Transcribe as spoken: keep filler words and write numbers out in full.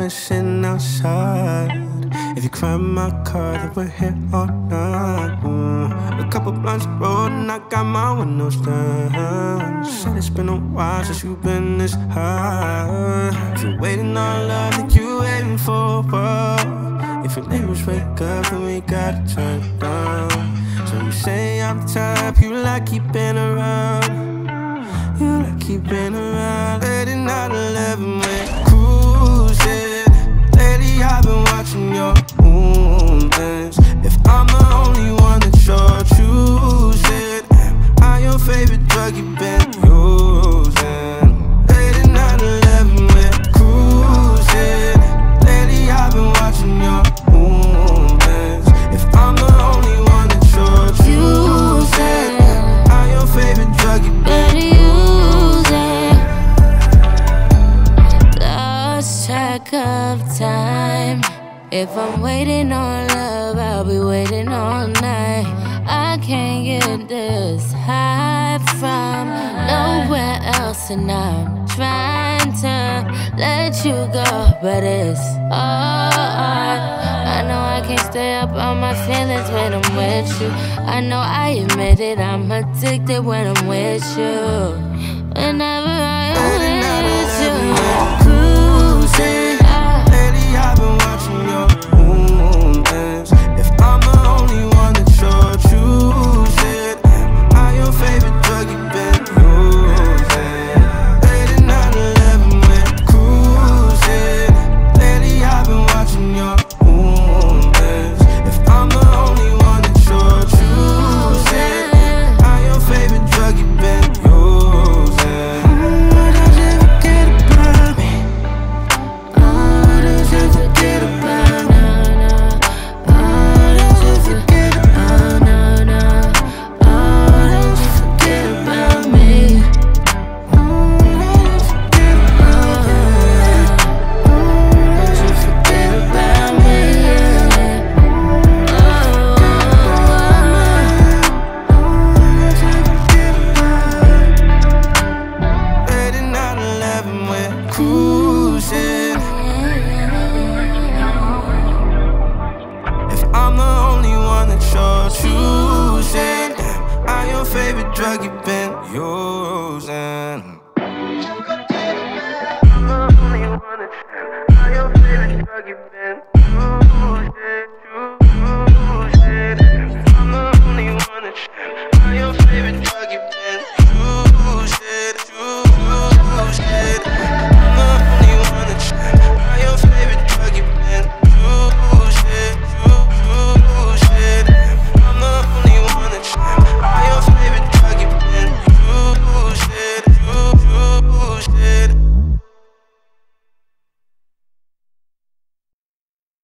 been sitting outside. If you climb my car, then we're here all night. mm. A couple blunts rolled and I got my windows down. Said it's been a while since you've been this high. If you're waiting on love, then you waiting for what? If your neighbors wake up, then we gotta turn it down. So you say I'm the type you like keeping around. You like keeping around. Late at night, eleven, we're cruising. Lately I've been watching your movements. If I'm the only one that you're choosing, am I your favorite drug you've been using? Late at night, eleven, we're cruising. Lately I've been watching your movements. If I'm the only one that you're choosing, am I your favorite drug you've been using? Track of time. If I'm waiting on love, I'll be waiting all night. I can't get this high from nowhere else, and I'm trying to let you go, but it's hard. I know I can't stay up on my feelings when I'm with you. I know I admit it, I'm addicted when I'm with you. Whenever I'm with you, cruising. Lately I've been watching your movements. If I'm the only one that you're choosing, am I your favorite drug you've been using? Late at night, eleven, we're cruising. Lately I've been watching your movements. If I'm the only one that you're choosing, am I your favorite drug you've been using? Cruising. If I'm the only one that you're choosing, am I your favorite drug you've been